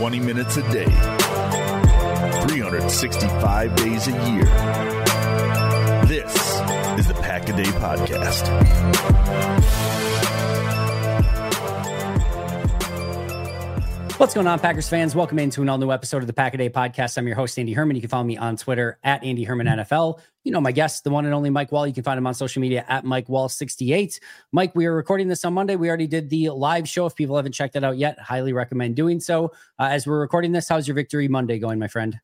20 minutes a day, 365 days a year. This is the Pack-A-Day Podcast. What's going on, Packers fans? Welcome into an all-new episode of the Pack-A-Day Podcast. I'm your host, Andy Herman. You can follow me on Twitter at Andy Herman NFL. You know my guest, the one and only Mike Wall. You can find him on social media at Mike Wall68. Mike, we are recording this on Monday. We already did the live show. If people haven't checked that out yet, highly recommend doing so. As we're recording this, how's your Victory Monday going, my friend?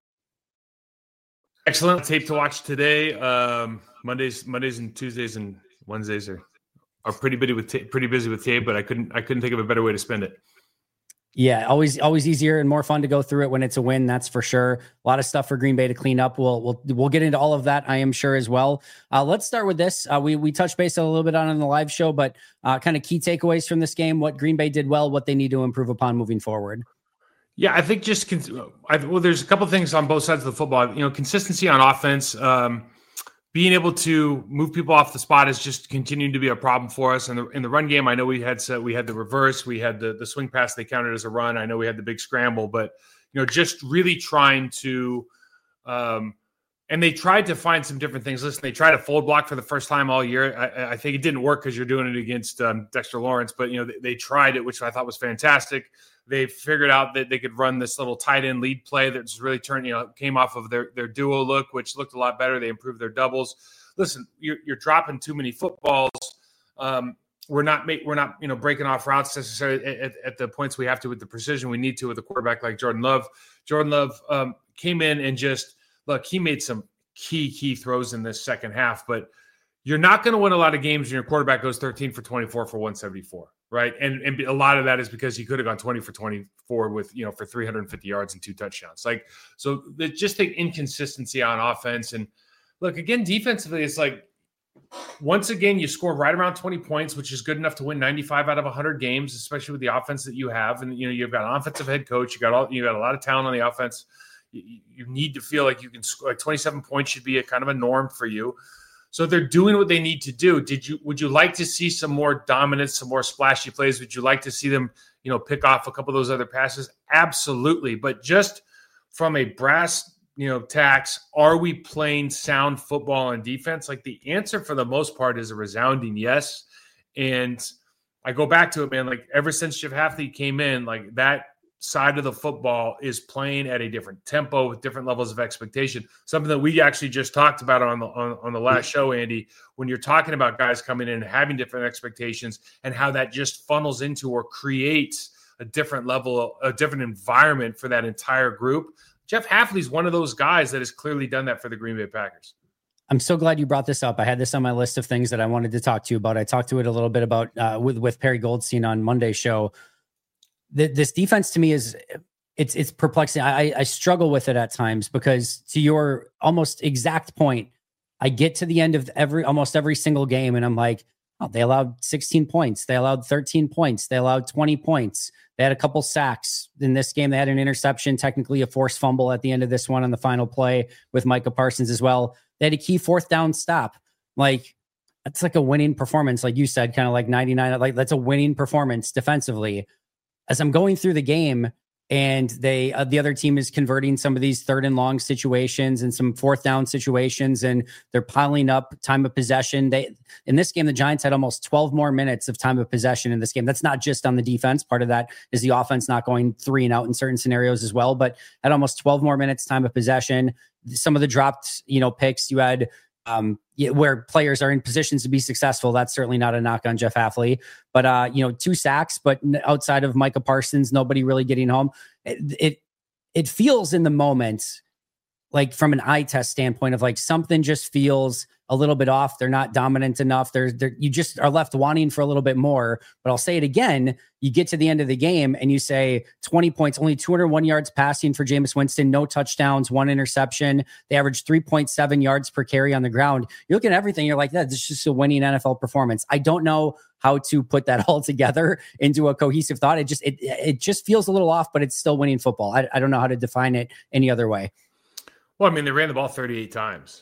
Excellent tape to watch today. Mondays and Tuesdays and Wednesdays are pretty busy with tape, but I couldn't think of a better way to spend it. Yeah, always easier and more fun to go through it when it's a win. That's for sure. A lot of stuff for Green Bay to clean up. We'll get into all of that, I am sure, as well. Let's start with this. We touched base a little bit on in the live show, but kind of key takeaways from this game, what Green Bay did well, what they need to improve upon moving forward. Yeah, I think there's a couple things on both sides of the football. You know, consistency on offense. Being able to move people off the spot is just continuing to be a problem for us. And in the run game, I know we had the reverse, we had the swing pass they counted as a run. I know we had the big scramble, but just really trying to, and they tried to find some different things. Listen, they tried to fold block for the first time all year. I think it didn't work because you're doing it against Dexter Lawrence, but they tried it, which I thought was fantastic. They figured out that they could run this little tight end lead play that's really came off of their duo look, which looked a lot better. They improved their doubles. Listen, you're dropping too many footballs. We're not breaking off routes necessarily at the points we have to with the precision we need to with a quarterback like Jordan Love. Jordan Love came in and he made some key throws in this second half, but you're not going to win a lot of games when your quarterback goes 13 for 24 for 174. Right. And a lot of that is because he could have gone 20 for 24 with, for 350 yards and 2 touchdowns. So just the inconsistency on offense. And look, again, defensively, it's like, once again, you score right around 20 points, which is good enough to win 95 out of 100 games, especially with the offense that you have. And, you've got an offensive head coach. You got a lot of talent on the offense. You need to feel like you can score. Like 27 points should be a kind of a norm for you. So they're doing what they need to do. Would you like to see some more dominance, some more splashy plays? Would you like to see them, pick off a couple of those other passes? Absolutely. But just from a brass, tacks, are we playing sound football on defense? Like the answer for the most part is a resounding yes. And I go back to it, man, like ever since Jeff Hafley came in, like that side of the football is playing at a different tempo with different levels of expectation. Something that we actually just talked about on the last show, Andy, when you're talking about guys coming in and having different expectations and how that just funnels into or creates a different level, a different environment for that entire group. Jeff Hafley's one of those guys that has clearly done that for the Green Bay Packers. I'm so glad you brought this up. I had this on my list of things that I wanted to talk to you about. I talked to it a little bit about with Perry Goldstein on Monday's show. This defense to me it's perplexing. I struggle with it at times because to your almost exact point, I get to the end of almost every single game and I'm like, oh, they allowed 16 points. They allowed 13 points. They allowed 20 points. They had a couple sacks in this game. They had an interception, technically a forced fumble at the end of this one on the final play with Micah Parsons as well. They had a key 4th down stop. Like that's like a winning performance. Like you said, kind of like 99, like that's a winning performance defensively. As I'm going through the game and the other team is converting some of these 3rd and long situations and some 4th down situations, and they're piling up time of possession. In this game, the Giants had almost 12 more minutes of time of possession in this game. That's not just on the defense. Part of that is the offense not going 3 and out in certain scenarios as well, but at almost 12 more minutes time of possession. Some of the dropped, picks you had, where players are in positions to be successful. That's certainly not a knock on Jeff Hafley, but 2 sacks, but outside of Micah Parsons, nobody really getting home. It feels in the moment, like from an eye test standpoint of like something just feels a little bit off. They're not dominant enough. You just are left wanting for a little bit more, but I'll say it again. You get to the end of the game and you say 20 points, only 201 yards passing for Jameis Winston, no touchdowns, 1 interception. They averaged 3.7 yards per carry on the ground. You look at everything. You're like, this is just a winning NFL performance. I don't know how to put that all together into a cohesive thought. It just feels a little off, but it's still winning football. I don't know how to define it any other way. Well, I mean, they ran the ball 38 times.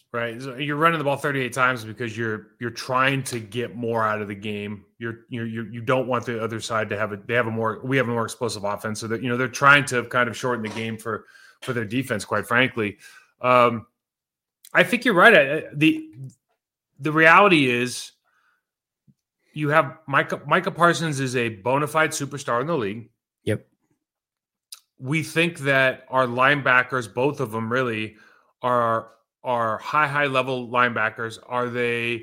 Right. So you're running the ball 38 times because you're trying to get more out of the game. You don't want the other side to we have a more explosive offense. So that, they're trying to kind of shorten the game for their defense, quite frankly. I think you're right. The reality is you have Micah Parsons is a bona fide superstar in the league. Yep. We think that our linebackers, both of them really are high level linebackers. Are they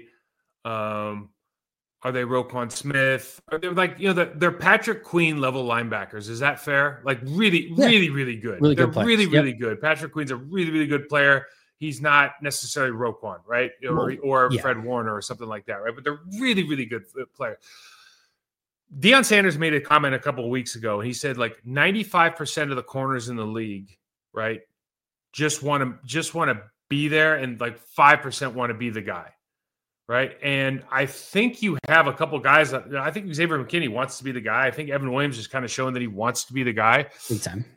Roquan Smith? Are they they're Patrick Queen level linebackers? Is that fair? Like really good. They're really good. Patrick Queen's a really good player. He's not necessarily Roquan, right? Or Fred Warner or something like that, right? But they're really good players. Deion Sanders made a comment a couple of weeks ago, and he said 95% of the corners in the league, right, just want to be there, and 5% want to be the guy, right? And I think you have a couple guys. I think Xavier McKinney wants to be the guy. I think Evan Williams is kind of showing that he wants to be the guy. Big time.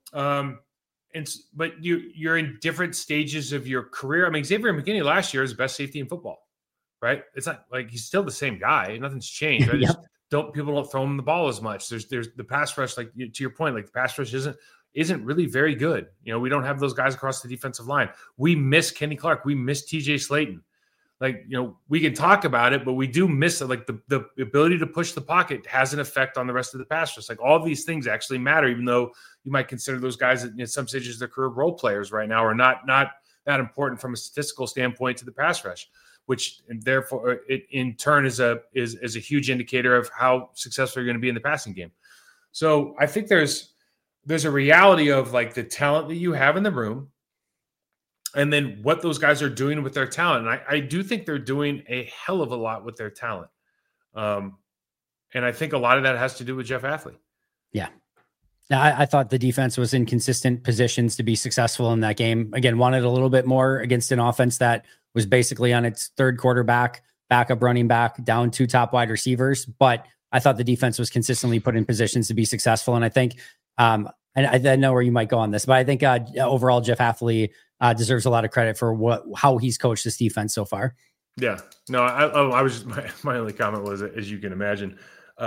But you're in different stages of your career. I mean, Xavier McKinney last year is the best safety in football, right? It's not he's still the same guy. Nothing's changed. Right? Yep. People don't throw him the ball as much. There's the pass rush, to your point, the pass rush isn't really very good. We don't have those guys across the defensive line. We miss Kenny Clark. We miss TJ Slayton. We can talk about it, but we do miss it. The ability to push the pocket has an effect on the rest of the pass rush. All these things actually matter, even though you might consider those guys in some stages of their career role players right now are not that important from a statistical standpoint to the pass rush, which and therefore it in turn is a huge indicator of how successful you're going to be in the passing game. So I think there's a reality of the talent that you have in the room and then what those guys are doing with their talent. And I do think they're doing a hell of a lot with their talent. And I think a lot of that has to do with Jeff Athley. Yeah. Now, I thought the defense was in consistent positions to be successful in that game. Again, wanted a little bit more against an offense that was basically on its third quarterback, backup running back, down 2 top wide receivers. But I thought the defense was consistently put in positions to be successful. And I think, and I know where you might go on this, but I think overall Jeff Athley deserves a lot of credit for how he's coached this defense so far. Yeah, no, I was just, my only comment was, as you can imagine,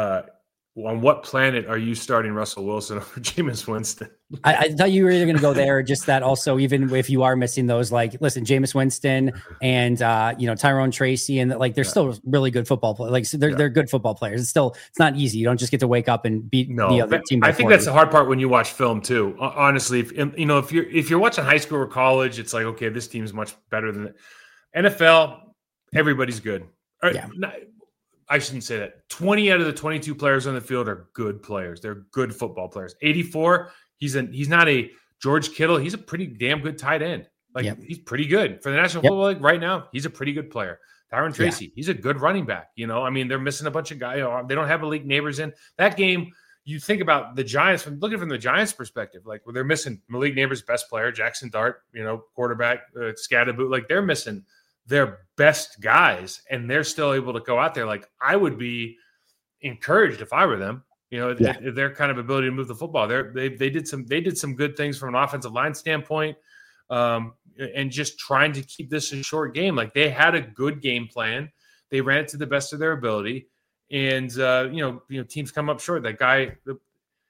on what planet are you starting Russell Wilson over Jameis Winston? I thought you were either going to go there, or just that also, even if you are missing those, listen, Jameis Winston and, Tyrone Tracy, and they're still really good football players. They're good football players. It's not easy. You don't just get to wake up and beat the other team. I think that's the hard part when you watch film too. Honestly, if you're watching high school or college, it's okay, this team is much better than NFL. Everybody's good. Yeah. I shouldn't say that. 20 out of the 22 players on the field are good players. They're good football players. 84, he's not a George Kittle. He's a pretty damn good tight end. He's pretty good for the National Football League right now. He's a pretty good player. Tyrone Tracy, he's a good running back. They're missing a bunch of guys. They don't have Malik Neighbors in that game. You think about the Giants looking from the Giants' perspective, where they're missing Malik Neighbors' best player, Jackson Dart, quarterback, Scadaboot. They're missing their best guys, and they're still able to go out there. I would be encouraged if I were them, their kind of ability to move the football. They did some good things from an offensive line standpoint, and just trying to keep this a short game. They had a good game plan. They ran it to the best of their ability, and teams come up short. That guy, the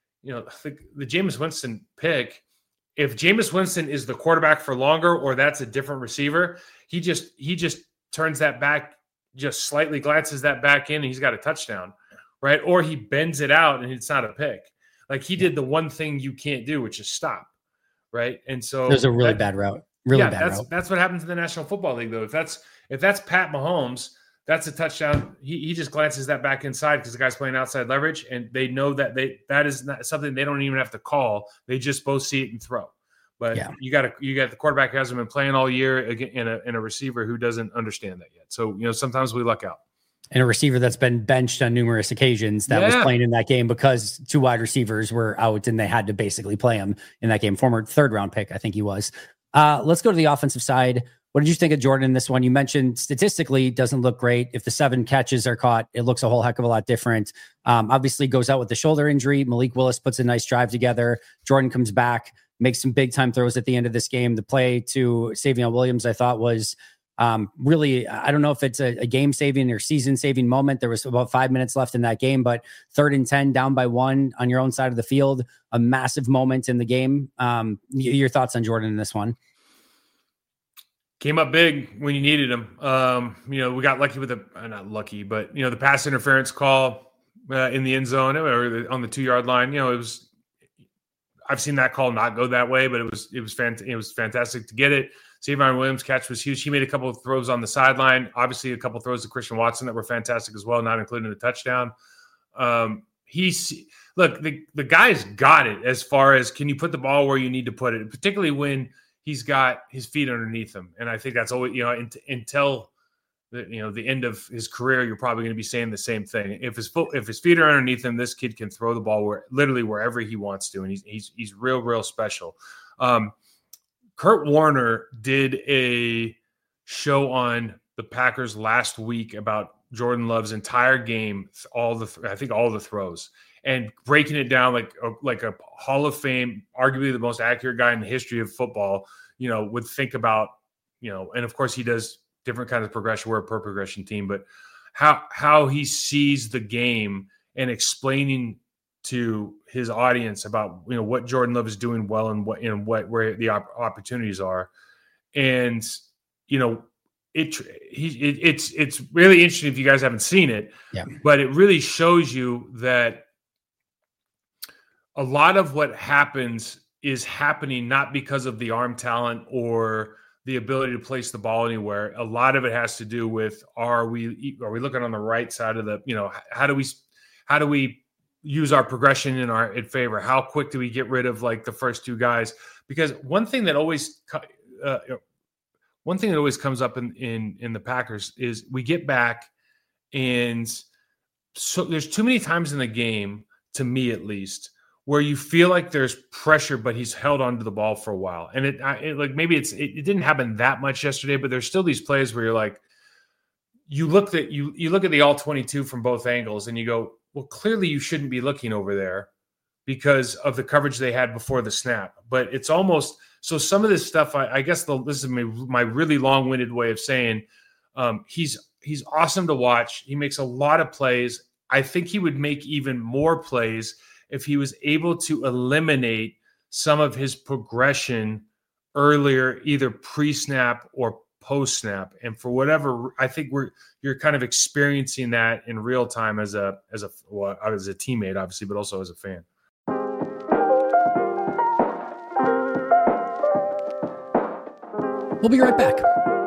Jameis Winston pick. If Jameis Winston is the quarterback for longer, or that's a different receiver, he just turns that back, just slightly glances that back in, and he's got a touchdown, right? Or he bends it out and it's not a pick. He did the one thing you can't do, which is stop, right? And so there's a really bad route. That's what happens in the National Football League, though. If that's Pat Mahomes, that's a touchdown. He just glances that back inside because the guy's playing outside leverage, and they know that that is not something they don't even have to call. They just both see it and throw. But you got the quarterback who hasn't been playing all year in a receiver who doesn't understand that yet. So sometimes we luck out. And a receiver that's been benched on numerous occasions that was playing in that game because 2 wide receivers were out and they had to basically play him in that game. Former 3rd round pick, I think he was. Let's go to the offensive side. What did you think of Jordan in this one? You mentioned statistically doesn't look great. If the 7 catches are caught, it looks a whole heck of a lot different. Obviously goes out with the shoulder injury. Malik Willis puts a nice drive together. Jordan comes back, makes some big time throws at the end of this game. The play to Savion Williams, I thought, was Really, I don't know if it's a game-saving or season-saving moment. There was about 5 minutes left in that game, but 3rd and 10, down by 1 on your own side of the field, a massive moment in the game. Your thoughts on Jordan in this one? Came up big when you needed him. We got lucky with not lucky, but the pass interference call in the end zone or on the 2-yard line. I've seen that call not go that way, but it was fantastic to get it. Savon Williams' catch was huge. He made a couple of throws on the sideline. Obviously, a couple of throws to Christian Watson that were fantastic as well, not including the touchdown. The guy's got it as far as can you put the ball where you need to put it, particularly when he's got his feet underneath him. And I think that's always, until the end of his career, you're probably going to be saying the same thing. If his feet are underneath him, this kid can throw the ball literally wherever he wants to, and he's real special. Kurt Warner did a show on the Packers last week about Jordan Love's entire game, all the throws, and breaking it down like a Hall of Fame, arguably the most accurate guy in the history of football, would think about, and of course he does different kinds of progression. We're a per progression team, but how he sees the game and explaining to his audience about what Jordan Love is doing well and where the opportunities are, and it's really interesting if you guys haven't seen it. Yeah. But it really shows you that a lot of what happens is happening not because of the arm talent or the ability to place the ball anywhere. A lot of it has to do with are we looking on the right side of the how do we use our progression in favor? How quick do we get rid of the first 2 guys? Because one thing that always comes up in the Packers is we get back, and so there's too many times in the game, to me at least, where you feel like there's pressure, but he's held onto the ball for a while. And maybe it didn't happen that much yesterday, but there's still these plays where you're like, you look at the all 22 from both angles and you go, well, clearly you shouldn't be looking over there because of the coverage they had before the snap. But it's almost, so some of this stuff, I guess this is my really long-winded way of saying he's awesome to watch. He makes a lot of plays. I think he would make even more plays if he was able to eliminate some of his progression earlier, either pre-snap or post-snap. And for whatever, I think you're kind of experiencing that in real time as a teammate, obviously, but also as a fan. We'll be right back.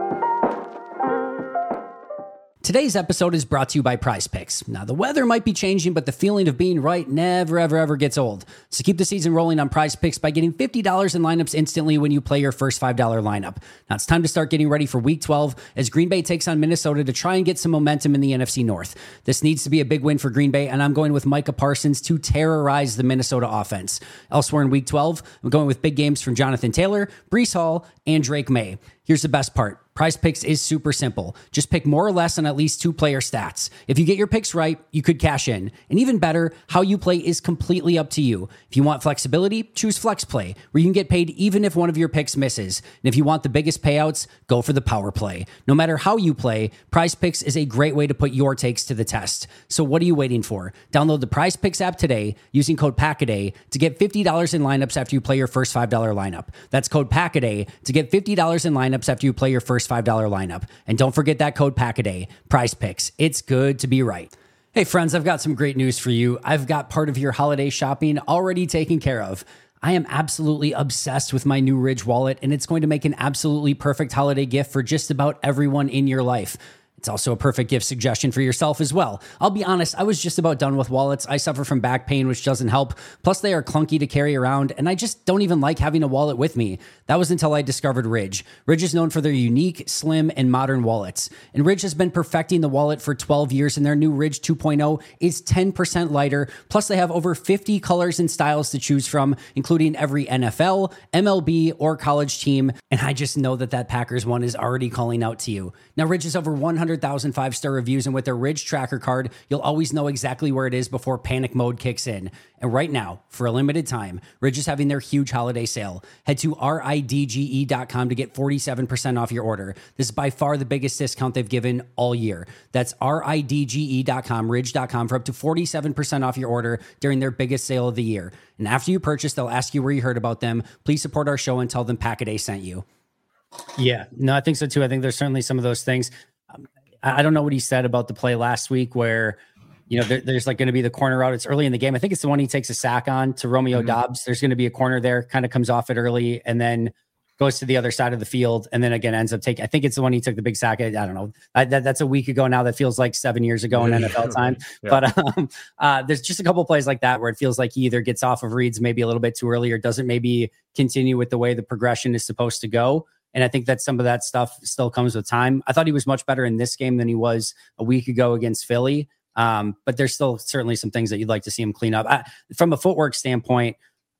Today's episode is brought to you by Prize Picks. Now, the weather might be changing, but the feeling of being right never, ever gets old. So keep the season rolling on Prize Picks by getting $50 in lineups instantly when you play your first $5 lineup. Now, it's time to start getting ready for Week 12 as Green Bay takes on Minnesota to try and get some momentum in the NFC North. This needs to be a big win for Green Bay, and I'm going with Micah Parsons to terrorize the Minnesota offense. Elsewhere in Week 12, I'm going with big games from Jonathan Taylor, Breece Hall, and Drake May. Here's the best part. Prize Picks is super simple. Just pick more or less on at least 2 player stats. If you get your picks right, you could cash in. And even better, how you play is completely up to you. If you want flexibility, choose Flex Play, where you can get paid even if one of your picks misses. And if you want the biggest payouts, go for the Power Play. No matter how you play, Prize Picks is a great way to put your takes to the test. So what are you waiting for? Download the Prize Picks app today using code PACKADAY to get $50 in lineups after you play your first $5 lineup. That's code PACKADAY to get $50 in lineups after you play your first $5 lineup. And don't forget that code PACKADAY. Prize Picks. It's good to be right. Hey friends, I've got some great news for you. I've got part of your holiday shopping already taken care of. I am absolutely obsessed with my new Ridge wallet, and it's going to make an absolutely perfect holiday gift for just about everyone in your life. It's also a perfect gift suggestion for yourself as well. I'll be honest, I was just about done with wallets. I suffer from back pain, which doesn't help. Plus, they are clunky to carry around, and I just don't even like having a wallet with me. That was until I discovered Ridge. Ridge is known for their unique, slim, and modern wallets. And Ridge has been perfecting the wallet for 12 years, and their new Ridge 2.0 is 10% lighter. Plus, they have over 50 colors and styles to choose from, including every NFL, MLB, or college team. And I just know that Packers one is already calling out to you. Now, Ridge is over 100 100,000 5-star reviews, and with their Ridge Tracker card, you'll always know exactly where it is before panic mode kicks in. And right now, for a limited time, Ridge is having their huge holiday sale. Head to ridge.com to get 47% off your order. This is by far the biggest discount they've given all year. That's ridge.com, ridge.com, for up to 47% off your order during their biggest sale of the year. And after you purchase, they'll ask you where you heard about them. Please support our show and tell them Pack-A-Day sent you. Yeah, no, I think so too. I think there's certainly some of those things. I don't know what he said about the play last week where, there's like going to be the corner route. It's early in the game. I think it's the one he takes a sack on to Romeo Dobbs. There's going to be a corner there, kind of comes off it early and then goes to the other side of the field. And then again, ends up taking, I think it's the one he took the big sack at. I don't know. That's a week ago now. That feels like 7 years ago in NFL time. Yeah. But there's just a couple of plays like that where it feels like he either gets off of reads maybe a little bit too early or doesn't maybe continue with the way the progression is supposed to go. And I think that some of that stuff still comes with time. I thought he was much better in this game than he was a week ago against Philly. But there's still certainly some things that you'd like to see him clean up. From a footwork standpoint,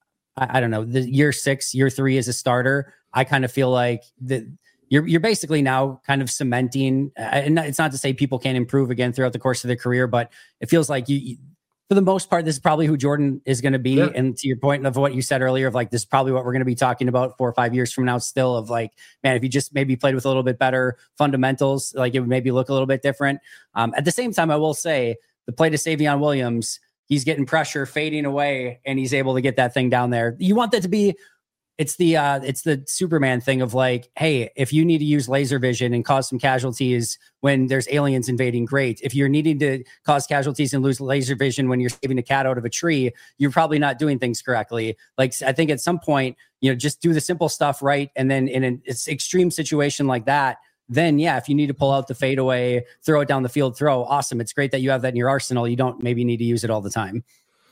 I don't know, the year 6, year 3 as a starter, I kind of feel like that you're basically now kind of cementing, and it's not to say people can't improve again throughout the course of their career, but it feels like you for the most part, this is probably who Jordan is going to be. Yeah. And to your point of what you said earlier of like, this is probably what we're going to be talking about 4 or 5 years from now still, of like, man, if you just maybe played with a little bit better fundamentals, like it would maybe look a little bit different. At the same time, I will say the play to Savion Williams, he's getting pressure fading away and he's able to get that thing down there. You want that to be, it's the Superman thing of like, hey, if you need to use laser vision and cause some casualties when there's aliens invading, great. If you're needing to cause casualties and lose laser vision when you're saving a cat out of a tree, you're probably not doing things correctly. Like, I think at some point, just do the simple stuff right. And then in an extreme situation like that, then yeah, if you need to pull out the fadeaway, throw it down the field, throw, awesome. It's great that you have that in your arsenal. You don't maybe need to use it all the time.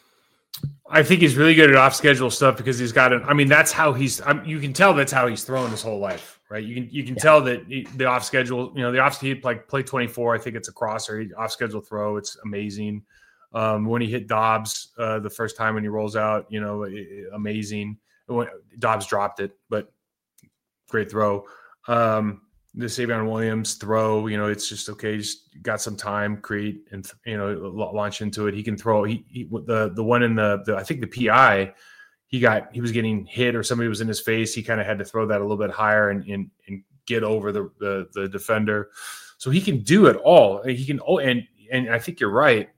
I think he's really good at off-schedule stuff because he's got that's how you can tell that's how he's thrown his whole life, right? You can tell that the off-schedule, he like play 24, I think it's a crosser, off-schedule throw. It's amazing. When he hit Dobbs the first time when he rolls out, amazing. When Dobbs dropped it, but great throw. The Savion Williams throw, it's just okay. Just got some time, create and launch into it. He can throw. The one in the I think the PI, he was getting hit or somebody was in his face. He kind of had to throw that a little bit higher and get over the defender. So he can do it all. He can. Oh, and I think you're right.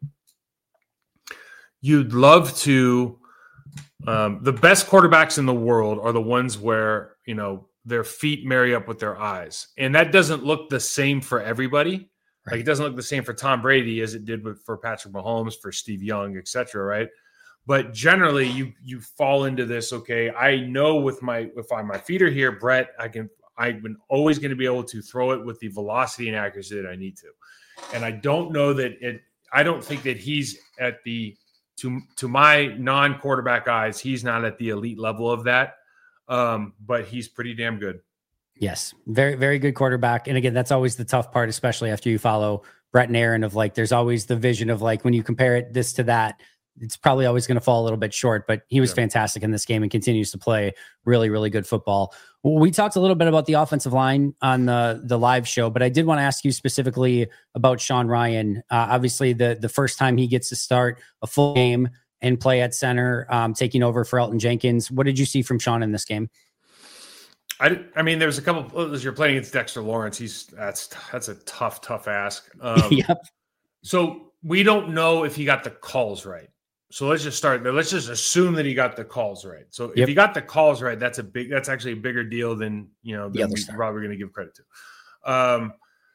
You'd love to. The best quarterbacks in the world are the ones where their feet marry up with their eyes. And that doesn't look the same for everybody. Right. Like it doesn't look the same for Tom Brady as it did for Patrick Mahomes, for Steve Young, et cetera, right? But generally you fall into this, okay, I know if my feet are here, Brett, I'm always going to be able to throw it with the velocity and accuracy that I need to. And I don't know I don't think that he's at to my non-quarterback eyes, he's not at the elite level of that. But he's pretty damn good. Yes. Very, very good quarterback. And again, that's always the tough part, especially after you follow Brett and Aaron, of like, there's always the vision of like, when you compare this to that, it's probably always going to fall a little bit short, but he was fantastic in this game and continues to play really, really good football. We talked a little bit about the offensive line on the live show, but I did want to ask you specifically about Sean Rhyan. Obviously the first time he gets to start a full game and play at center, taking over for Elton Jenkins. What did you see from Sean in this game? There's a couple as you're playing against Dexter Lawrence. That's a tough ask. Yep. So we don't know if he got the calls right. So let's just start there. Let's just assume that he got the calls right. So if he got the calls right, that's actually a bigger deal than we're probably going to give credit to.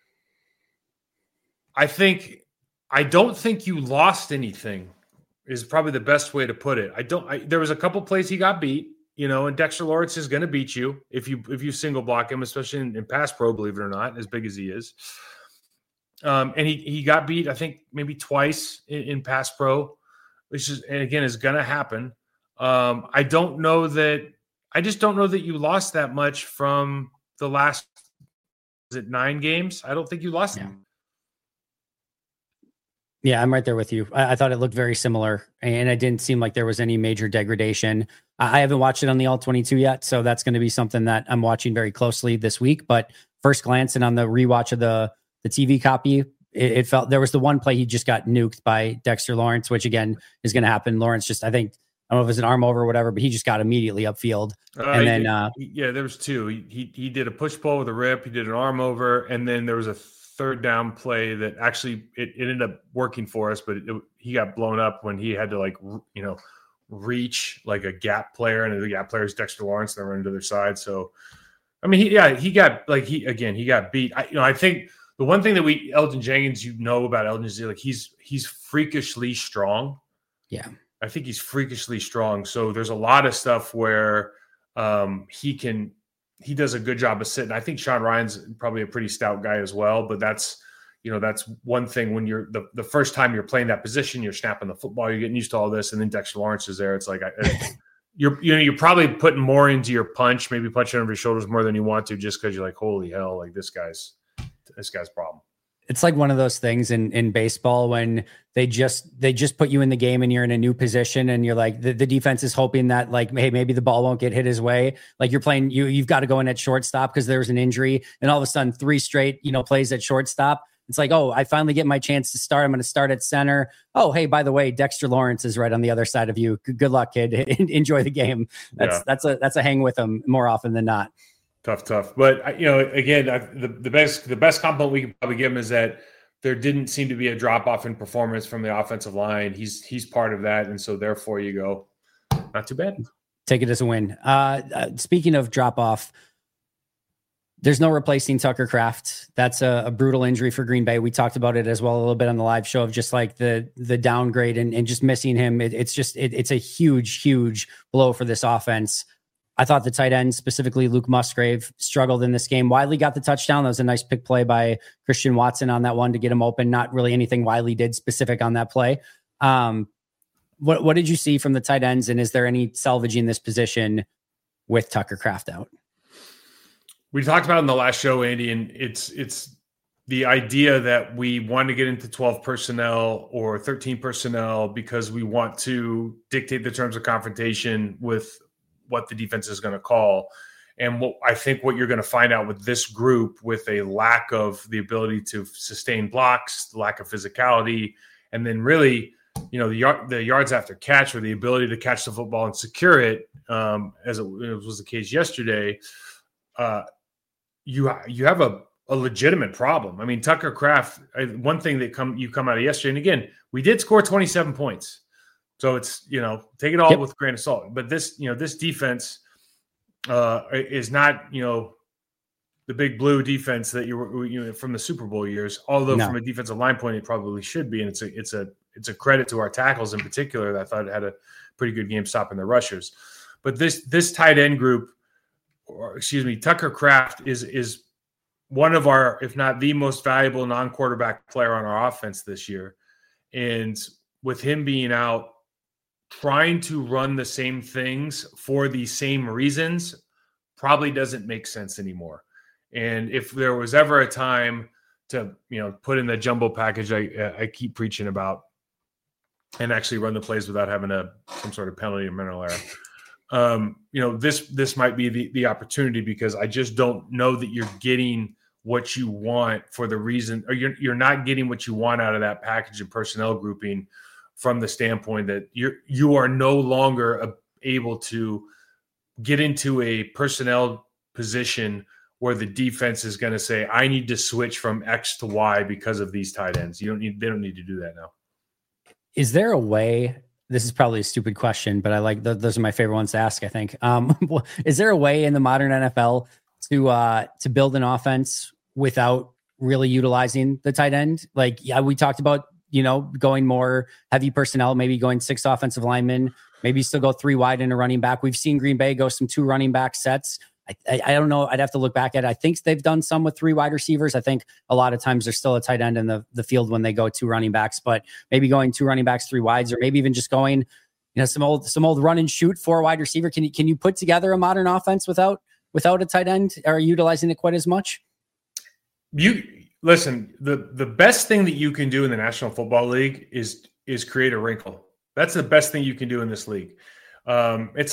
I don't think you lost anything is probably the best way to put it. There was a couple plays he got beat, and Dexter Lawrence is going to beat you if you single block him, especially in pass pro, believe it or not, as big as he is. And he got beat, I think maybe twice in pass pro, which is, and again, is going to happen. I just don't know that you lost that much from the last, 9 games? I don't think you lost them. Yeah, I'm right there with you. I thought it looked very similar, and it didn't seem like there was any major degradation. I haven't watched it on the All-22 yet, so that's going to be something that I'm watching very closely this week. But first glance and on the rewatch of the the TV copy, it felt there was the one play he just got nuked by Dexter Lawrence, which again is going to happen. Lawrence just, I don't know if it was an arm over or whatever, but he just got immediately upfield. There was two. He did a push pull with a rip. He did an arm over, and then there was a third down play that actually it ended up working for us, but he got blown up when he had to reach like a gap player, and the gap player is Dexter Lawrence. They run to their side. So, I mean, he got beat. I think the one thing that Elgton Jenkins, about Elgton is like he's freakishly strong. Yeah. I think he's freakishly strong. So there's a lot of stuff where he does a good job of sitting. I think Sean Ryan's probably a pretty stout guy as well, but that's one thing when you're the first time you're playing that position, you're snapping the football, you're getting used to all this. And then Dexter Lawrence is there. It's like, you're probably putting more into your punch, maybe punching over your shoulders more than you want to, just because you're like, holy hell, like this guy's problem. It's like one of those things in baseball when they just put you in the game and you're in a new position and you're like, the defense is hoping that like, hey, maybe the ball won't get hit his way. Like you're playing, you've got to go in at shortstop because there's an injury, and all of a sudden 3 straight, plays at shortstop. It's like, oh, I finally get my chance to start. I'm going to start at center. Oh, hey, by the way, Dexter Lawrence is right on the other side of you. Good luck, kid. Enjoy the game. That's a hang with him more often than not. Tough. But again, the best compliment we can probably give him is that there didn't seem to be a drop off in performance from the offensive line. He's part of that, and so therefore you go, not too bad. Take it as a win. Speaking of drop off, there's no replacing Tucker Kraft. That's a brutal injury for Green Bay. We talked about it as well a little bit on the live show of just like the downgrade and just missing him. It's a huge blow for this offense. I thought the tight end, specifically Luke Musgrave, struggled in this game. Wiley got the touchdown. That was a nice pick play by Christian Watson on that one to get him open. Not really anything Wiley did specific on that play. What did you see from the tight ends, and is there any salvaging this position with Tucker Kraft out? We talked about it in the last show, Andy, and it's the idea that we want to get into 12 personnel or 13 personnel because we want to dictate the terms of confrontation with what the defense is going to call. And I think what you're going to find out with this group, with a lack of the ability to sustain blocks, the lack of physicality, and then really, the yards after catch, or the ability to catch the football and secure it, as it was the case yesterday, you have a legitimate problem. I mean, Tucker Kraft, one thing that you come out of yesterday, and again, we did score 27 points. So it's, take it all with a grain of salt. But this defense is not, the big blue defense that you were, from the Super Bowl years. Although from a defensive line point, it probably should be. And it's a credit to our tackles in particular that I thought it had a pretty good game stopping the rushers. But this tight end group, Tucker Kraft is one of our, if not the most valuable non-quarterback player on our offense this year. And with him being out, trying to run the same things for the same reasons probably doesn't make sense anymore. And if there was ever a time to, put in the jumbo package I keep preaching about and actually run the plays without having some sort of penalty or mental error, this might be the opportunity, because I just don't know that you're getting what you want for the reason, or you're not getting what you want out of that package and personnel grouping, from the standpoint that you are no longer able to get into a personnel position where the defense is going to say, I need to switch from X to Y because of these tight ends. They don't need to do that now. Is there a way, this is probably a stupid question, but I like those are my favorite ones to ask, I think. Is there a way in the modern NFL to build an offense without really utilizing the tight end? Like, we talked about, going more heavy personnel, maybe going 6 offensive linemen, maybe still go 3 wide and a running back. We've seen Green Bay go some 2 running back sets. I don't know. I'd have to look back at it. I think they've done some with 3 wide receivers. I think a lot of times there's still a tight end in the field when they go 2 running backs, but maybe going 2 running backs, 3 wides, or maybe even just going, some old run and shoot 4 wide receiver. Can you put together a modern offense without a tight end, or utilizing it quite as much? Listen, the best thing that you can do in the National Football League is create a wrinkle. That's the best thing you can do in this league. It's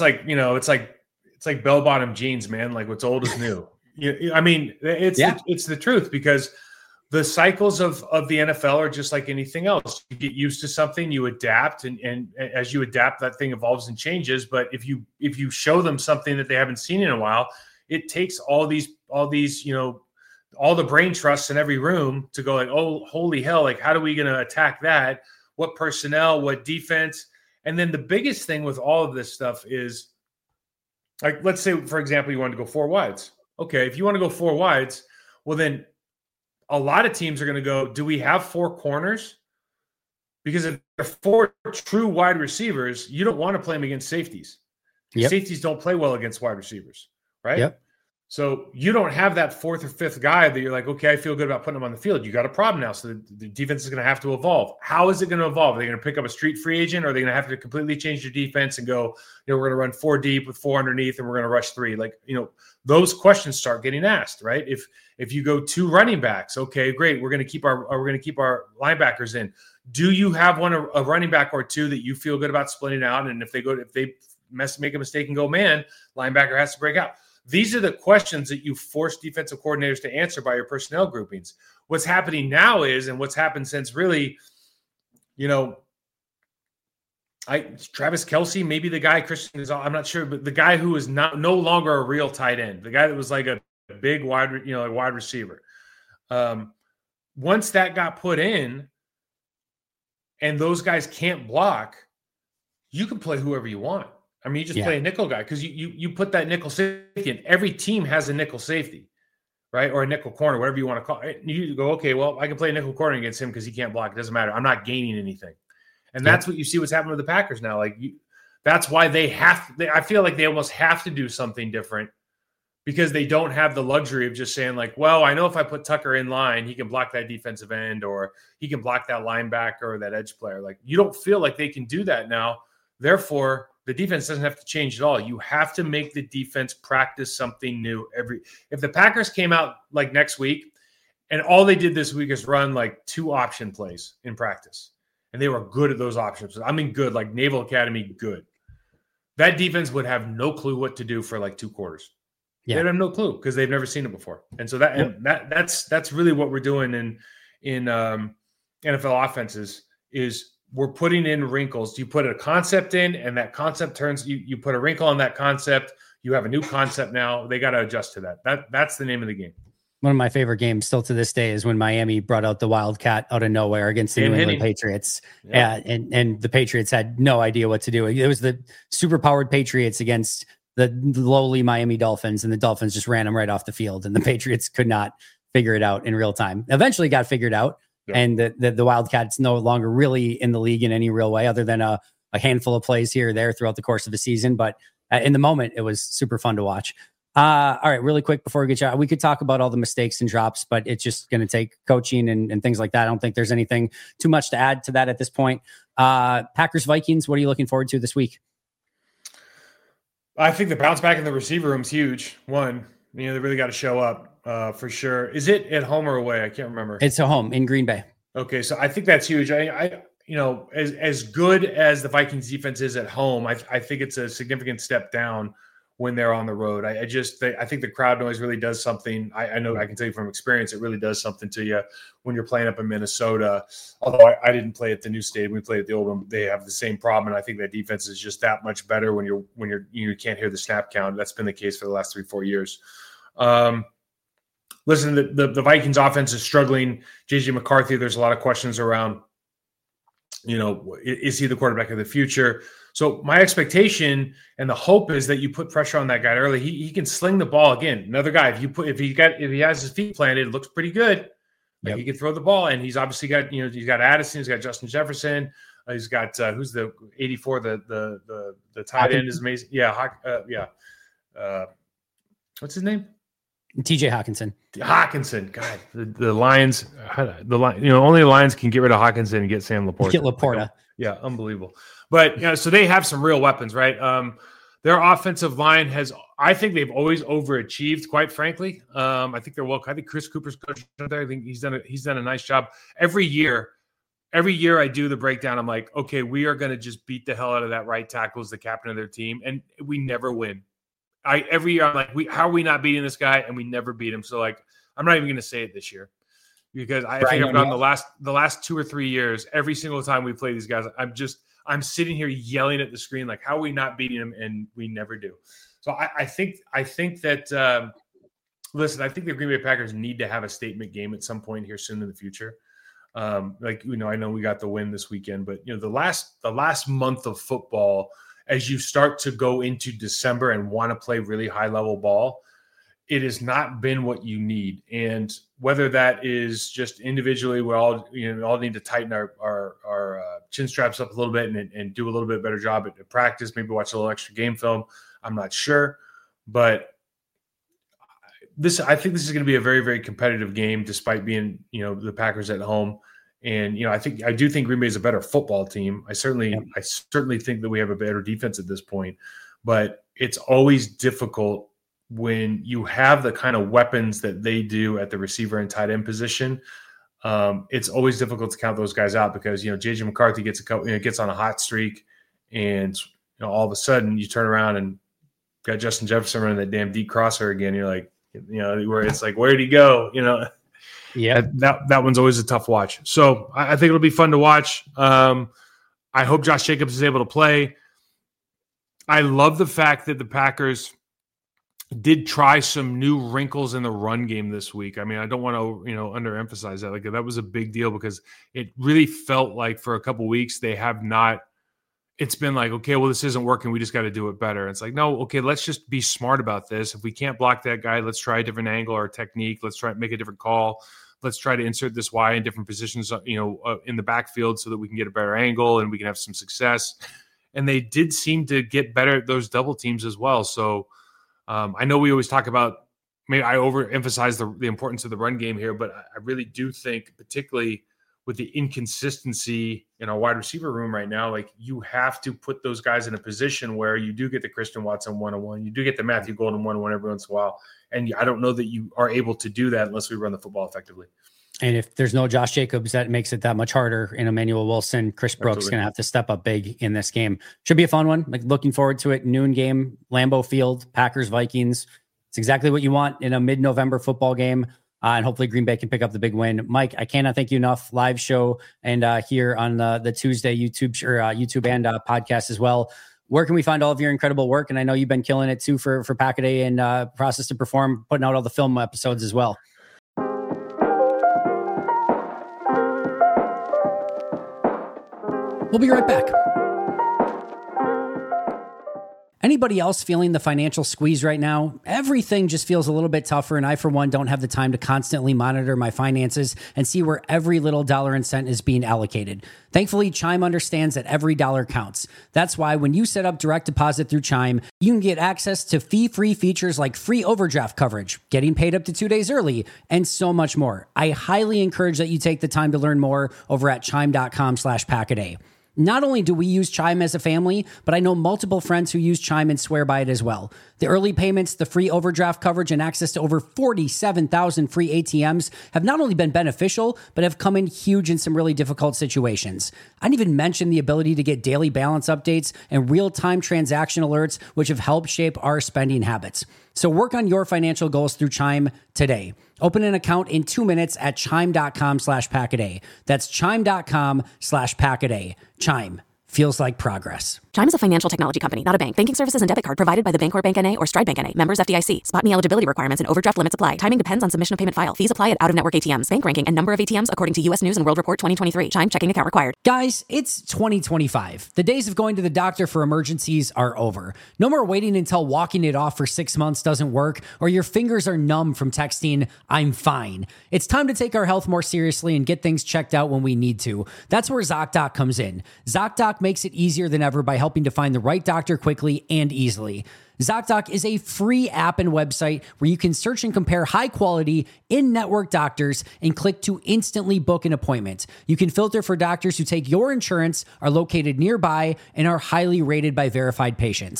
like bell-bottom jeans, man. Like, what's old is new. I mean, it's the truth, because the cycles of the NFL are just like anything else. You get used to something, you adapt, and as you adapt, that thing evolves and changes. But if you show them something that they haven't seen in a while, it takes all these, all the brain trusts in every room to go like, oh, holy hell, like how are we going to attack that? What personnel, what defense? And then the biggest thing with all of this stuff is, like, let's say, for example, you want to go 4 wides. Okay, if you want to go 4 wides, well, then a lot of teams are going to go, do we have 4 corners? Because if there are 4 true wide receivers, you don't want to play them against safeties. Yep. Safeties don't play well against wide receivers, right? Yep. So you don't have that 4th or 5th guy that you're like, okay, I feel good about putting him on the field. You got a problem now. So the defense is going to have to evolve. How is it going to evolve? Are they going to pick up a street free agent, or are they going to have to completely change their defense and go, we're going to run 4 deep with 4 underneath and we're going to rush 3? Like, those questions start getting asked, right? If you go 2 running backs, okay, great. We're going to keep our linebackers in. Do you have a running back or 2 that you feel good about splitting out? And if they make a mistake and go, man, linebacker has to break out. These are the questions that you force defensive coordinators to answer by your personnel groupings. What's happening now is, and what's happened since really, Travis Kelce, maybe the guy Christian is, I'm not sure, but the guy who is no longer a real tight end, the guy that was like a big wide receiver. Once that got put in, and those guys can't block, you can play whoever you want. I mean, you just play a nickel guy because you put that nickel safety in. Every team has a nickel safety, right? Or a nickel corner, whatever you want to call it. You go, okay, well, I can play a nickel corner against him because he can't block. It doesn't matter. I'm not gaining anything. And that's what you see what's happening with the Packers now. Like, that's why I feel like they almost have to do something different, because they don't have the luxury of just saying like, well, I know if I put Tucker in line, he can block that defensive end, or he can block that linebacker or that edge player. Like, you don't feel like they can do that now. Therefore, the defense doesn't have to change at all. You have to make the defense practice something new if the Packers came out like next week and all they did this week is run like 2 option plays in practice, and they were good at those options. I mean, good, like Naval Academy, good. That defense would have no clue what to do for like 2 quarters. Yeah. They'd have no clue because they've never seen it before. And so that's really what we're doing in NFL offenses is we're putting in wrinkles. You put a concept in, and that concept turns, you put a wrinkle on that concept. You have a new concept now. They got to adjust to that. That's the name of the game. One of my favorite games still to this day is when Miami brought out the Wildcat out of nowhere against the New England Patriots. Yeah. And the Patriots had no idea what to do. It was the superpowered Patriots against the lowly Miami Dolphins, and the Dolphins just ran them right off the field, and the Patriots could not figure it out in real time. Eventually got figured out. Yeah. And the Wildcats no longer really in the league in any real way, other than a handful of plays here or there throughout the course of the season. But in the moment, it was super fun to watch. All right, really quick before we get you out, we could talk about all the mistakes and drops, but it's just going to take coaching and things like that. I don't think there's anything too much to add to that at this point. Packers Vikings, what are you looking forward to this week? I think the bounce back in the receiver room is huge. One, they really got to show up. For sure. Is it at home or away? I can't remember. It's at home in Green Bay. Okay, so I think that's huge. As good as the Vikings defense is at home, I think it's a significant step down when they're on the road. I think the crowd noise really does something. I know I can tell you from experience, it really does something to you when you're playing up in Minnesota. Although I didn't play at the new stadium, we played at the old one. They have the same problem, and I think that defense is just that much better when you can't hear the snap count. That's been the case for the last 3-4 years. Listen, the Vikings offense is struggling. J.J. McCarthy, there's a lot of questions around, is he the quarterback of the future? So my expectation and the hope is that you put pressure on that guy early. He can sling the ball again. Another guy, if he has his feet planted, it looks pretty good. Like he can throw the ball, and he's obviously got, he's got Addison, he's got Justin Jefferson, he's got who's the 84, the tight end is amazing. Yeah, what's his name? TJ Hawkinson. God, the Lions, only the Lions can get rid of Hawkinson and get Sam Laporta. Get Laporta. Yeah, unbelievable. But so they have some real weapons, right? Their offensive line I think they've always overachieved, quite frankly. I think they're I think Chris Cooper's coach there. I think he's done a nice job. Every year I do the breakdown. I'm like, okay, we are going to just beat the hell out of that right tackle as the captain of their team, and we never win. Every year I'm like, how are we not beating this guy? And we never beat him. So like, I'm not even going to say it this year. because I think I've gone the last 2 or 3 years, every single time we play these guys, I'm sitting here yelling at the screen like, how are we not beating them? And we never do. So I think that listen, I think the Green Bay Packers need to have a statement game at some point here soon in the future. I know we got the win this weekend, but the last month of football, as you start to go into December and want to play really high level ball, it has not been what you need. And whether that is just individually, we all need to tighten our chin straps up a little bit and do a little bit better job at practice, maybe watch a little extra game film. I'm not sure, but I think this is going to be a very, very competitive game, despite being, the Packers at home. And, I do think Green Bay is a better football team. I certainly think that we have a better defense at this point, but it's always difficult when you have the kind of weapons that they do at the receiver and tight end position. It's always difficult to count those guys out because, JJ McCarthy gets on a hot streak, and, all of a sudden you turn around and got Justin Jefferson running that damn deep crosser again. You're like, where it's like, where'd he go? Yeah, that one's always a tough watch. So I think it'll be fun to watch. I hope Josh Jacobs is able to play. I love the fact that the Packers did try some new wrinkles in the run game this week. I mean, I don't want to, underemphasize that. Like, that was a big deal because it really felt like for a couple weeks they have not. It's been like, okay, well, this isn't working. We just got to do it better. It's like, no, okay, let's just be smart about this. If we can't block that guy, let's try a different angle or technique. Let's try to make a different call. Let's try to insert this Y in different positions, in the backfield so that we can get a better angle and we can have some success. And they did seem to get better at those double teams as well. So I know we always talk about, maybe I overemphasize the importance of the run game here, but I really do think, particularly with the inconsistency in our wide receiver room right now, like, you have to put those guys in a position where you do get the Christian Watson 1-on-1, you do get the Matthew Golden 1-on-1 every once in a while. And I don't know that you are able to do that unless we run the football effectively. And if there's no Josh Jacobs, that makes it that much harder. In Emmanuel Wilson, Chris Brooks going to have to step up big in this game. Should be a fun one. Like, looking forward to it. Noon game, Lambeau Field, Packers, Vikings. It's exactly what you want in a mid-November football game. And hopefully Green Bay can pick up the big win. Mike, I cannot thank you enough. Live show and here on the Tuesday YouTube and podcast as well. Where can we find all of your incredible work? And I know you've been killing it too for Pack-A-Day and Process to Perform, putting out all the film episodes as well. We'll be right back. Anybody else feeling the financial squeeze right now? Everything just feels a little bit tougher, and I, for one, don't have the time to constantly monitor my finances and see where every little dollar and cent is being allocated. Thankfully, Chime understands that every dollar counts. That's why when you set up direct deposit through Chime, you can get access to fee-free features like free overdraft coverage, getting paid up to 2 days early, and so much more. I highly encourage that you take the time to learn more over at chime.com/packaday. Not only do we use Chime as a family, but I know multiple friends who use Chime and swear by it as well. The early payments, the free overdraft coverage, and access to over 47,000 free ATMs have not only been beneficial, but have come in huge in some really difficult situations. I didn't even mention the ability to get daily balance updates and real-time transaction alerts, which have helped shape our spending habits. So work on your financial goals through Chime today. Open an account in 2 minutes at chime.com/packaday. That's chime.com/packaday. Chime. Feels like progress. Chime is a financial technology company, not a bank. Banking services and debit card provided by the Bancorp Bank N.A. or Stride Bank N.A. Members FDIC. Spot me eligibility requirements and overdraft limits apply. Timing depends on submission of payment file. Fees apply at out-of-network ATMs. Bank ranking and number of ATMs according to U.S. News and World Report 2023. Chime checking account required. Guys, it's 2025. The days of going to the doctor for emergencies are over. No more waiting until walking it off for 6 months doesn't work or your fingers are numb from texting, "I'm fine." It's time to take our health more seriously and get things checked out when we need to. That's where ZocDoc comes in. ZocDoc makes it easier than ever by helping to find the right doctor quickly and easily. ZocDoc is a free app and website where you can search and compare high-quality, in-network doctors and click to instantly book an appointment. You can filter for doctors who take your insurance, are located nearby, and are highly rated by verified patients.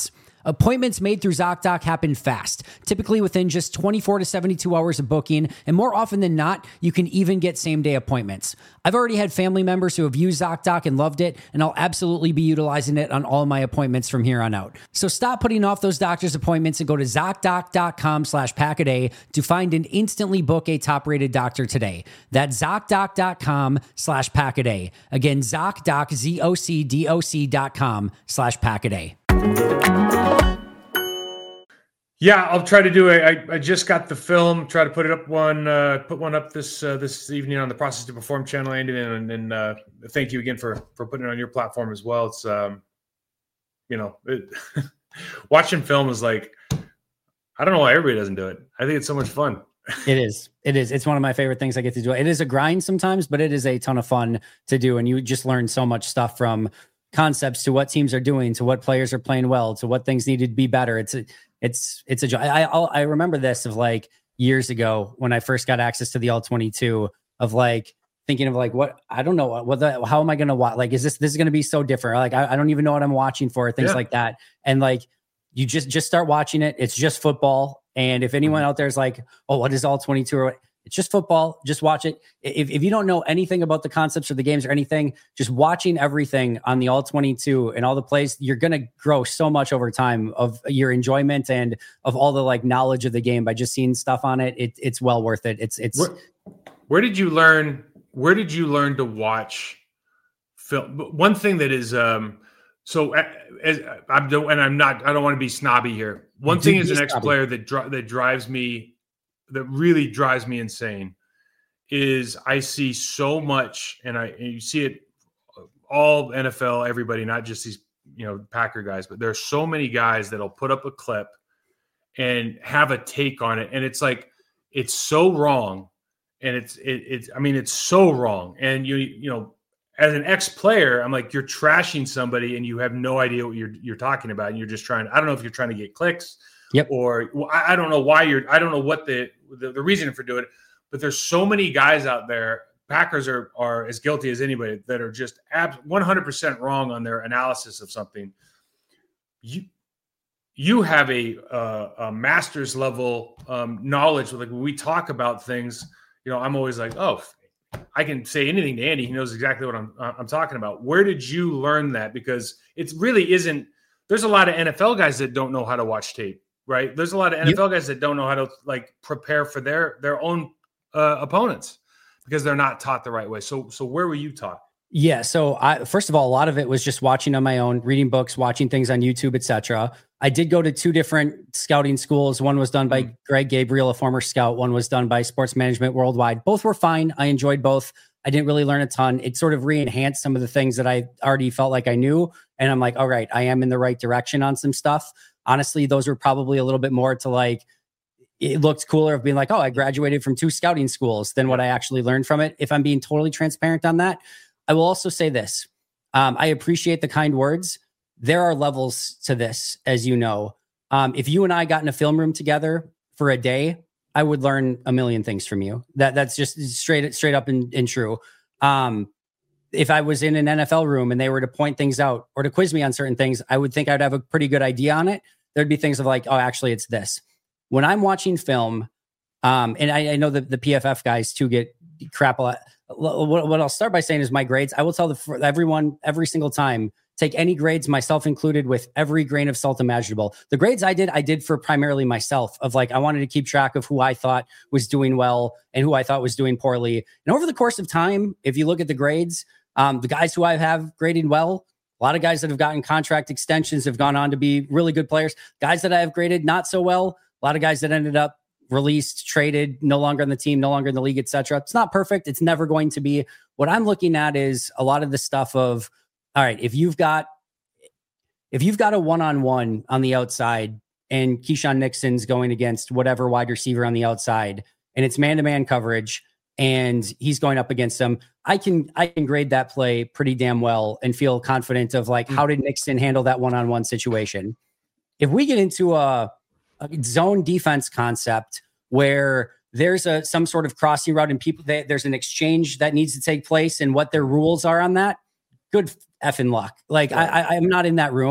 Appointments made through ZocDoc happen fast, typically within just 24 to 72 hours of booking, and more often than not, you can even get same-day appointments. I've already had family members who have used ZocDoc and loved it, and I'll absolutely be utilizing it on all my appointments from here on out. So stop putting off those doctor's appointments and go to ZocDoc.com/packaday to find and instantly book a top-rated doctor today. That's ZocDoc.com/packaday. Again, ZocDoc, ZocDoc.com/packaday. Yeah, I'll try to do it. I just got the film. Try to put one up this evening on the Process to Perform channel, Andy, and thank you again for putting it on your platform as well. It's watching film is like, I don't know why everybody doesn't do it. I think it's so much fun. It is. It's one of my favorite things I get to do. It is a grind sometimes, but it is a ton of fun to do, and you just learn so much stuff from concepts to what teams are doing, to what players are playing well, to what things needed to be better. It's a joy. I remember this of like years ago when I first got access to the All-22 of like thinking of like, what, I don't know how am I going to watch? Like, is this is going to be so different? Like, I don't even know what I'm watching for, things like that. And like, you just start watching it. It's just football. And if anyone out there is like, oh, what is All-22 or what? It's just football. Just watch it. If you don't know anything about the concepts or the games or anything, just watching everything on the All-22 and all the plays, you're going to grow so much over time of your enjoyment and of all the like knowledge of the game by just seeing stuff on it. It's well worth it. It's Where did you learn to watch film? One thing that is I don't want to be snobby here. One thing as an ex-player that really drives me insane is I see so much, and you see it all NFL, everybody, not just these, Packer guys, but there's so many guys that'll put up a clip and have a take on it. And it's like, it's so wrong. And it's so wrong. And as an ex-player, I'm like, you're trashing somebody and you have no idea what you're talking about. And you're just I don't know if you're trying to get clicks. Yep. Or I don't know why I don't know what the reason for doing it, but there's so many guys out there. Packers are as guilty as anybody that are just 100% wrong on their analysis of something. You have a master's level knowledge. Like when we talk about things, I'm always like, oh, I can say anything to Andy. He knows exactly what I'm talking about. Where did you learn that? Because it really isn't. There's a lot of NFL guys that don't know how to watch tape. Right. There's a lot of NFL guys that don't know how to like prepare for their own opponents because they're not taught the right way. So where were you taught? Yeah. So first of all, a lot of it was just watching on my own, reading books, watching things on YouTube, etc. I did go to 2 different scouting schools. One was done by Greg Gabriel, a former scout. One was done by Sports Management Worldwide. Both were fine. I enjoyed both. I didn't really learn a ton. It sort of re-enhanced some of the things that I already felt like I knew. And I'm like, all right, I am in the right direction on some stuff. Honestly, those were probably a little bit more to like, it looked cooler of being like, oh, I graduated from 2 scouting schools than what I actually learned from it. If I'm being totally transparent on that, I will also say this. I appreciate the kind words. There are levels to this, as you know. If you and I got in a film room together for a day, I would learn a million things from you. That's just straight up and true. If I was in an NFL room and they were to point things out or to quiz me on certain things, I would think I'd have a pretty good idea on it. There'd be things of like, oh, actually, it's this. When I'm watching film, and I know that the PFF guys too get crap a lot. What I'll start by saying is my grades. I will tell everyone every single time, take any grades, myself included, with every grain of salt imaginable. The grades I did for primarily myself of like, I wanted to keep track of who I thought was doing well and who I thought was doing poorly. And over the course of time, if you look at the grades, the guys who I have graded well, a lot of guys that have gotten contract extensions have gone on to be really good players. Guys that I have graded not so well, a lot of guys that ended up released, traded, no longer on the team, no longer in the league, etc. It's not perfect. It's never going to be. What I'm looking at is a lot of the stuff of, all right, if you've got a one-on-one on the outside and Keyshawn Nixon's going against whatever wide receiver on the outside and it's man-to-man coverage and he's going up against them, I can grade that play pretty damn well and feel confident of like, how did Nixon handle that one-on-one situation? If we get into a zone defense concept where there's some sort of crossing route and there's an exchange that needs to take place and what their rules are on that, good effing luck. Like I'm not in that room.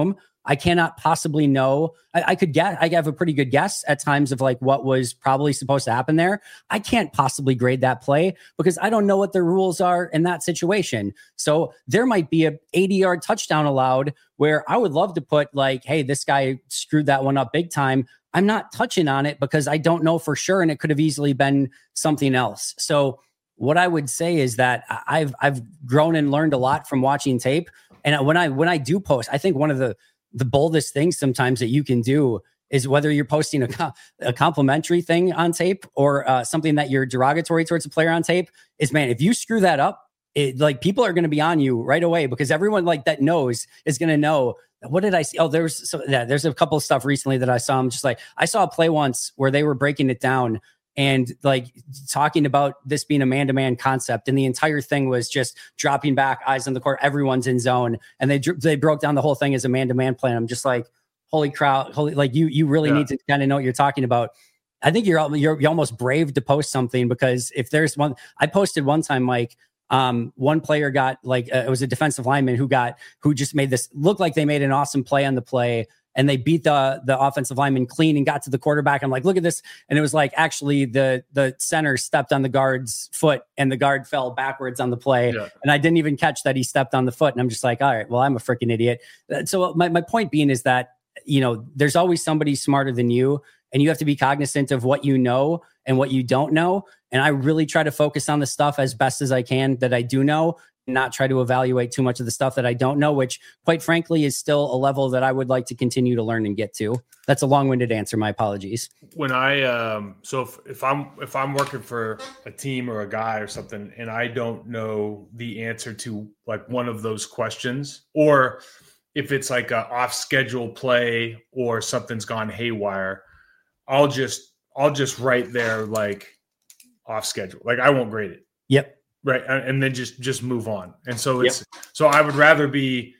I cannot possibly know. I could guess. I have a pretty good guess at times of like what was probably supposed to happen there. I can't possibly grade that play because I don't know what the rules are in that situation. So there might be a 80-yard touchdown allowed where I would love to put like, hey, this guy screwed that one up big time. I'm not touching on it because I don't know for sure. And it could have easily been something else. So what I would say is that I've grown and learned a lot from watching tape. And when I do post, I think one of the boldest things sometimes that you can do is whether you're posting a complimentary thing on tape or something that you're derogatory towards a player on tape is, man, if you screw that up, like people are going to be on you right away because everyone like that knows is going to know. What did I see? Oh, there's a couple of stuff recently that I saw. I'm just like, I saw a play once where they were breaking it down and like talking about this being a man-to-man concept. And the entire thing was just dropping back, eyes on the court, everyone's in zone. And they broke down the whole thing as a man-to-man play. And I'm just like, holy crowd, like you really need to kind of know what you're talking about. I think you're almost brave to post something because if there's one, I posted one time, Mike, one player got like, it was a defensive lineman who just made this look like they made an awesome play on the play. And they beat the offensive lineman clean and got to the quarterback. I'm like, look at this. And it was like, actually the center stepped on the guard's foot and the guard fell backwards on the play. Yeah. And I didn't even catch that he stepped on the foot. And I'm just like, all right, well, I'm a freaking idiot. So my point being is that, there's always somebody smarter than you, and you have to be cognizant of what you know and what you don't know. And I really try to focus on the stuff as best as I can that I do know, not try to evaluate too much of the stuff that I don't know, which quite frankly is still a level that I would like to continue to learn and get to. That's a long-winded answer. My apologies. When I, so if I'm working for a team or a guy or something, and I don't know the answer to like one of those questions, or if it's like a off schedule play or something's gone haywire, I'll just write there like off schedule. Like I won't grade it. Yep. Right. And then just move on. And so so I would rather be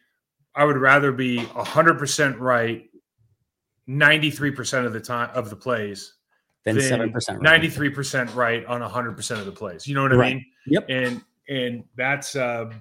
100% right 93% of the time of the plays than 7% right. 93% right on 100% of the plays. You know what I mean? Yep. And that's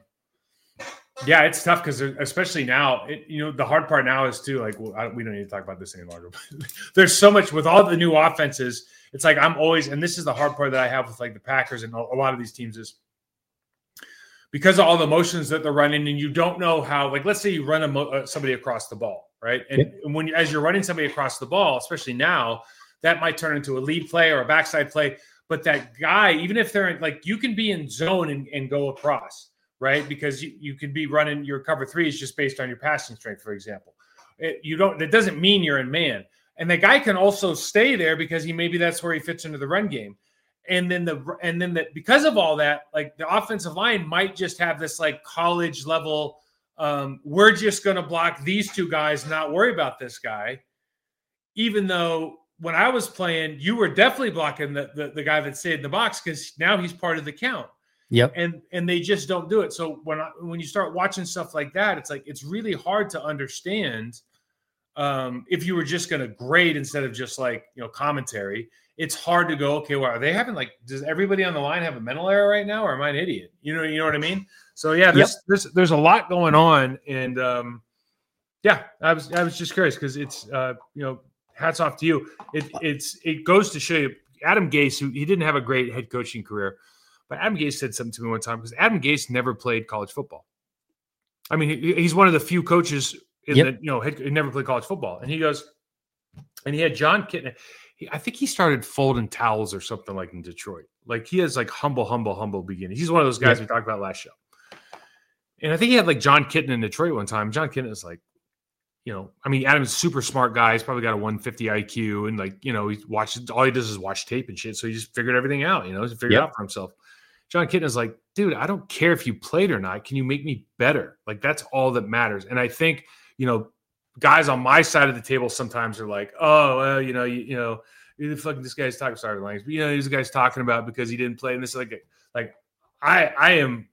it's tough because especially now, the hard part now is too, like, we don't need to talk about this any longer. There's so much with all the new offenses. It's like I'm always, and this is the hard part that I have with like the Packers and a lot of these teams is because of all the motions that they're running, and you don't know how. Like, let's say you run somebody across the ball, right? And as you're running somebody across the ball, especially now, that might turn into a lead play or a backside play. But that guy, even if they're like, you can be in zone and go across. Right? Because you could be running your cover three is just based on your passing strength, for example. That doesn't mean you're in man. And the guy can also stay there because maybe that's where he fits into the run game. And then because of all that, like the offensive line might just have this like college level, we're just going to block these two guys, not worry about this guy. Even though when I was playing, you were definitely blocking the guy that stayed in the box because now he's part of the count. Yep. And they just don't do it. So when you start watching stuff like that, it's like it's really hard to understand if you were just going to grade instead of just like commentary. It's hard to go, okay, well, are they having does everybody on the line have a mental error right now, or am I an idiot? You know what I mean? So yeah, there's a lot going on, and I was just curious because it's hats off to you. It goes to show you Adam Gase, who he didn't have a great head coaching career. But Adam Gase said something to me one time because Adam Gase never played college football. I mean, he's one of the few coaches he never played college football. And he goes, and he had John Kitna. I think he started folding towels or something like in Detroit. Like he has like humble beginnings. He's one of those guys we talked about last show. And I think he had like John Kitna in Detroit one time. John Kitna is like, Adam's a super smart guy. He's probably got a 150 IQ and he watches, all he does is watch tape and shit. So he just figured everything out, he figured it out for himself. John Kitna is like, dude, I don't care if you played or not. Can you make me better? Like, that's all that matters. And I think, guys on my side of the table sometimes are like, oh, well, the fucking this guy's talking sorry language, but these guys talking about because he didn't play. And this is like I am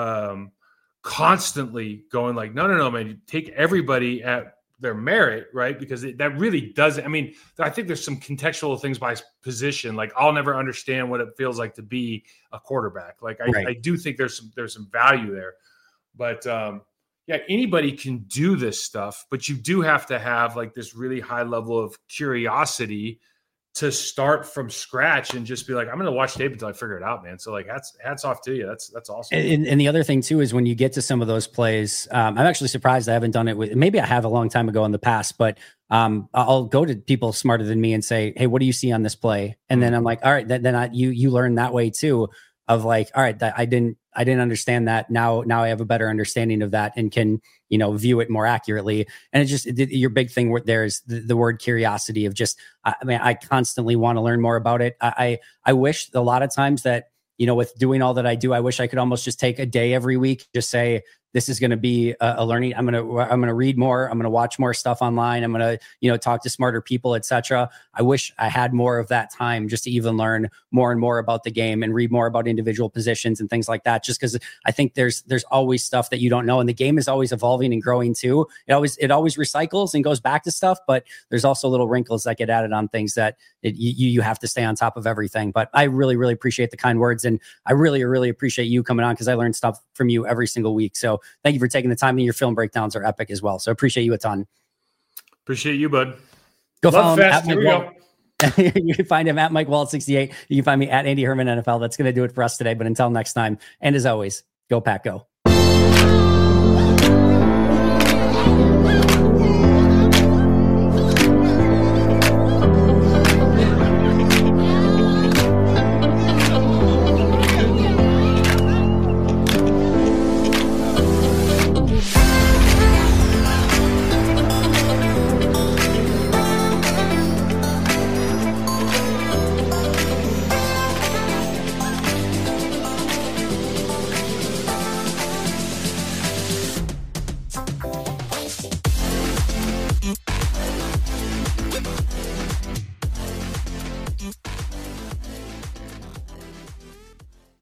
constantly going like, no, man, you take everybody at their merit, right? Because that really doesn't. I mean, I think there's some contextual things by position. Like I'll never understand what it feels like to be a quarterback. Like I do think there's some value there, but yeah, anybody can do this stuff, but you do have to have like this really high level of curiosity to start from scratch and just be like, I'm going to watch tape until I figure it out, man. So like, hats off to you. That's awesome. And the other thing too, is when you get to some of those plays, I'm actually surprised I haven't done it with, maybe I have a long time ago in the past, but I'll go to people smarter than me and say, hey, what do you see on this play? And then I'm like, all right, then you learn that way too, of like, all right, I didn't understand that. Now I have a better understanding of that and can, view it more accurately. And your big thing there is the word curiosity of just, I constantly want to learn more about it. I wish a lot of times that, with doing all that I do, I wish I could almost just take a day every week, just say, this is going to be a learning. I'm going to read more. I'm going to watch more stuff online. I'm going to, talk to smarter people, etc. I wish I had more of that time just to even learn more and more about the game and read more about individual positions and things like that. Just because I think there's always stuff that you don't know, and the game is always evolving and growing too. It always recycles and goes back to stuff, but there's also little wrinkles that get added on things that you have to stay on top of everything. But I really, really appreciate the kind words, and I really, really appreciate you coming on because I learn stuff from you every single week. So thank you for taking the time, and your film breakdowns are epic as well. So appreciate you a ton. Appreciate you, bud. Go follow him at Here we go. You can find him at Mike Wahle 68. You can find me at Andy Herman NFL. That's going to do it for us today. But until next time, and as always, go Pack Go.